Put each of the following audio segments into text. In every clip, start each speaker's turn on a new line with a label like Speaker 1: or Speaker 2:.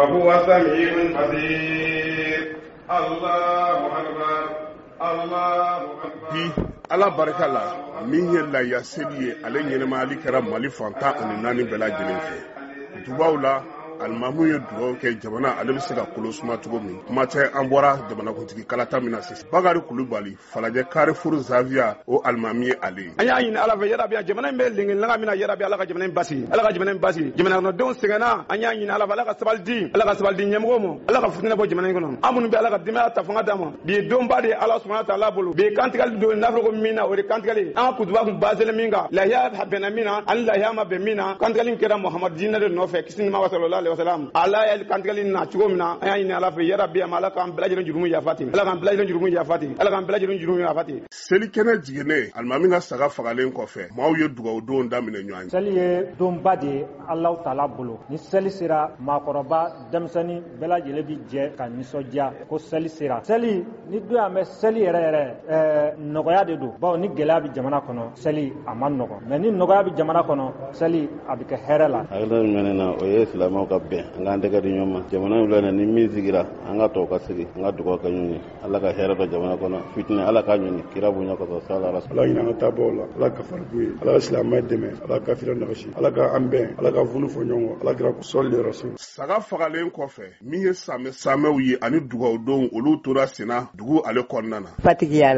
Speaker 1: وهو سميع بصير الله أكبر الله أكبر.
Speaker 2: Ala barika la min ye laya seli ye ale ɲɛnɛmayali kɛra Mali fantan ani naani bɛɛ lajɛlen fɛ. Dubaw la alimamu ye dugawu kɛ jamana ale bɛ se ka kolo suma cogo min. Kuma tɛ an bɔra jamanakuntigi kalata min na sisan. Bakari Kulubali Falajɛ Carrefour Zavia o alimami ye ale ye.
Speaker 3: An y'a ɲini Ala fɛ yarabi jamana in bɛ lengelanga min na yarabi Ala ka jamana in basigi. Ala ka jamana in basigi. Jamana kɔnɔdenw sɛgɛnna an y'a ɲini Ala fɛ Ala ka sabali di. Ala ka sabali di ɲɛmɔgɔw ma. Ala ka fitinɛ bɔ jamana in kɔnɔ. An minnu bɛ Ala ka denbaya ta fanga d'a ma. Bi ye donba de ye Ala subahana wataala bolo. Bi ye kantigɛli don nafolo min na o de kantigɛli. An ka kutuba kun baselen min kan. Lahiya bɛnna min na ani lahiya ma bɛn min na. Kantigɛli kɛra Muhamadu diinɛ de nɔfɛ kisi ni nɛɛma sallallahu alaihi wasallam. Ala ye kantigɛli na cogo min na an y'a ɲini Ala fɛ yarabi Ala k'an bɛɛ lajɛlen jurumu yafati. Ala k'an bɛɛ lajɛlen jurumu yafati. Ala k'an bɛɛ lajɛlen jurumu yafati.
Speaker 2: Selikɛnɛ jiginnen alimami ka saga fagalen kɔfɛ maaw ye dugawudenw daminɛ ɲɔgɔn ye.
Speaker 4: Seli ye donba de ye Alahu taala bolo. Ni seli sera maakɔrɔba denmisɛnnin bɛɛ lajɛlen bi jɛ ka nisɔndiya ko seli sera. Seli ni don y'an bɛ seli yɛrɛ nɔgɔya de don. Bawo ni gɛlɛya bɛ jamana kɔnɔ seli a ma nɔgɔn. Mais ni nɔgɔya bɛ jamana kɔnɔ seli a bɛ kɛ hɛrɛ la.
Speaker 5: Hakilina jumɛn na o ye silamɛw ka bɛn an k'an tɛgɛ di ɲɔgɔn ma. Jamana in filɛ ni min sigira an ka tɔw ka sigi an ka dugawu kɛ ɲɔgɔn ye. Ala ka hɛrɛ dɔ jamana kɔnɔ fitinɛ Ala ka ɲɔni kira bonya kɔsɔ sala rasul.
Speaker 6: Ala ɲin'an ka taabɔw la Ala ka faribu ye Ala ka silamɛya dɛmɛ Ala ka kafira nagasi Ala ka an bɛn Ala ka funu fɔ ɲɔgɔn kɔ Ala kira sɔli rasul.
Speaker 2: Saga fagalen kɔfɛ min ye samɛw ye ani dugawudenw olu tora senna dugu ale kɔnɔna na.
Speaker 7: Batigiya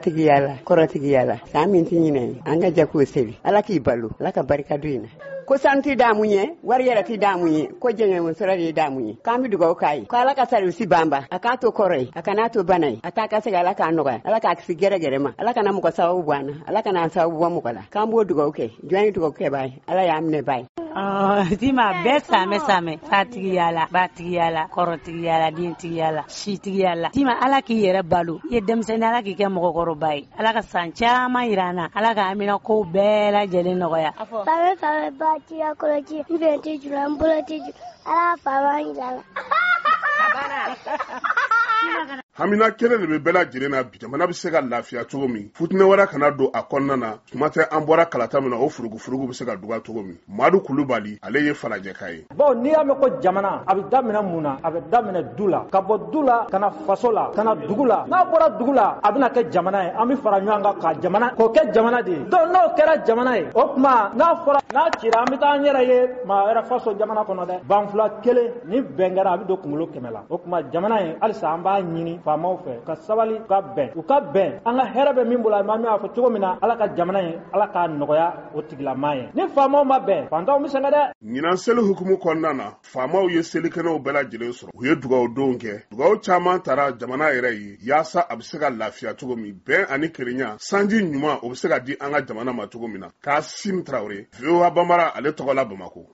Speaker 7: la kɔrɔtigiya la san min tɛ ɲinɛ an ka jɛ k'o seli Ala k'i balo Ala ka barika don in na. Ko sanu tɛ d'a mun ye wari yɛrɛ tɛ d'a mun ye ko jɛngɛnmusɔrɔ de ye d'a mun ye k'an bɛ dugawu k'a ye ko Ala ka sarisi banba a k'a to kɔrɔ ye a kana to bana ye a t'a ka segin Ala k'a nɔgɔya Ala k'a kisi gɛrɛgɛrɛ ma Ala kana mɔgɔ sababu bɔ an na Ala kana an sababu bɔ mɔgɔ la k'an b'o dugawu kɛ jɔn ye dugawu kɛ b'a ye Ala y'a minɛ b'a ye.
Speaker 8: Dima bɛɛ samɛ fatigiya la batigiya la kɔrɔtigiya la dentigiya la sitigiya la dima Ala k'i yɛrɛ balo i ye denmisɛnnin Ala k'i kɛ mɔgɔkɔrɔba ye Ala ka san caman yira an na Ala ka amina ko bɛɛ lajɛlen nɔgɔya.
Speaker 9: Samɛ batigiya kɔrɔti n bɛn tɛ juru an bolo tɛ juru Ala faama yira la.
Speaker 2: Hamina kelen de bɛ bɛɛ lajɛlen na bi jamana bɛ se ka lafiya cogo min futinɛ wɛrɛ kana don a kɔnɔna na kuma tɛ an bɔra kalata min na o furugufurugu bɛ se ka duga cogo min Madu Kulubali ale ye Falajɛka ye.
Speaker 4: Bon n'i y'a mɛn ko jamana a bɛ daminɛ mun na a bɛ daminɛ du la ka bɔ du la ka na faso la ka na dugu la n'a bɔra dugu la a bɛna kɛ jamana ye an bɛ fara ɲɔgɔn kan ka jamana k'o kɛ jamana de ye donc n'o kɛra jamana ye o tuma n'a cira an bɛ taa an yɛrɛ ye maa wɛrɛ faso jamana kɔnɔ dɛ banfula kelen ni bɛn kɛra a bɛ don kunkolo 100 la o tuma jamana ye halisa an b'a ɲini faamaw fɛ ka sabali ka bɛn u ka bɛn an ka hɛrɛ bɛ min bolo a ma min y'a fɔ cogo min na Ala ka jamana ye Ala k'a nɔgɔya o tigilamaa ye ni faamaw ma bɛn fantanw bɛ sɛgɛn dɛ.
Speaker 2: Ɲinan seli hukumu kɔnɔna na faamaw ye selikɛnɛw bɛɛ lajɛlen sɔrɔ u ye dugawudenw kɛ dugawu caman taara jamana yɛrɛ ye yaasa a bɛ se ka lafiya cogo min bɛn ani kelenya sanji ɲuman o bɛ se ka di an ka jamana ma cogo min na Kasim Traoré VOA Bambara ale tɔgɔ la Bamako.